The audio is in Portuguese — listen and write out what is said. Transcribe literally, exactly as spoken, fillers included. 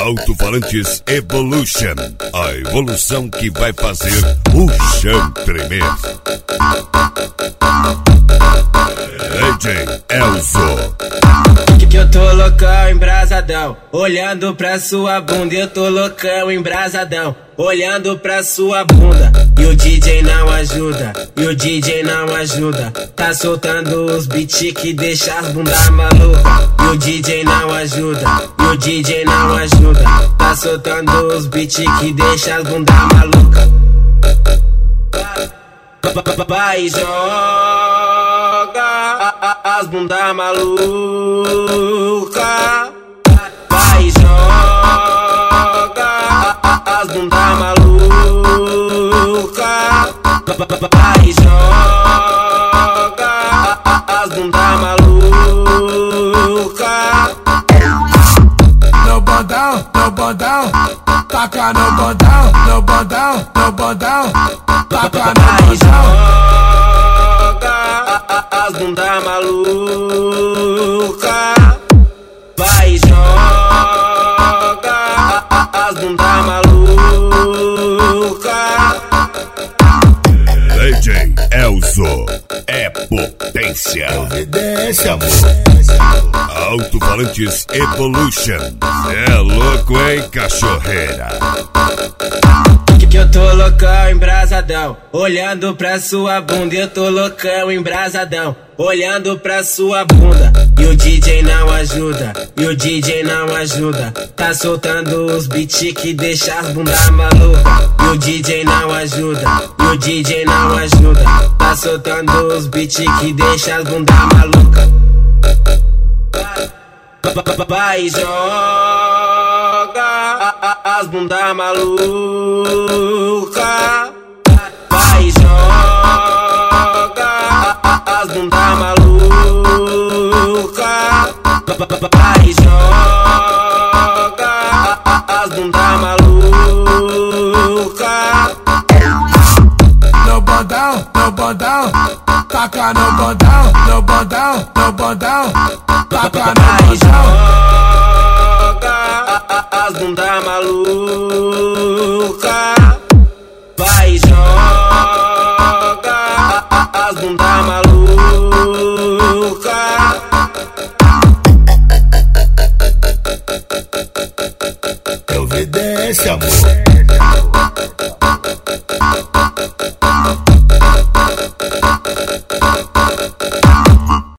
Alto-falantes Evolution, a evolução que vai fazer o chão tremer. D J Elzo. Que eu tô loucão, embrasadão, olhando pra sua bunda. Eu tô loucão, embrasadão, olhando pra sua bunda. E o D J não ajuda, e o D J não ajuda. Tá soltando os beats que deixa as bundas maluca. E o D J não ajuda, e o D J não ajuda. Tá soltando os beats que deixa as bundas maluca. Vai, joga as bundas maluca. Vai, joga as bundas maluca. Vai, joga as bundas maluca. No bondão, no bondão, taca no bondão, no bondão, no bondão, taca no bondão. As bunda maluca. Vai, joga as bunda maluca. D J Elzo é potência. Evidência, amor. Alto-falantes Evolution. É louco, hein, cachorreira? Que eu tô loucão, embrasadão, olhando pra sua bunda. Eu tô loucão, embrasadão, olhando pra sua bunda. E o D J não ajuda, e o D J não ajuda. Tá soltando os beats que deixa as bundas maluca. E o D J não ajuda, e o D J não ajuda. Tá soltando os beats que deixa as bundas maluca. Vai, joga as bundas maluca. Vai, joga as bundas maluca. Vai, joga as bundas maluca. No bondão, no bondão, taca no bondão, no bondão, no bondão, taca no bondão. As bunda maluca.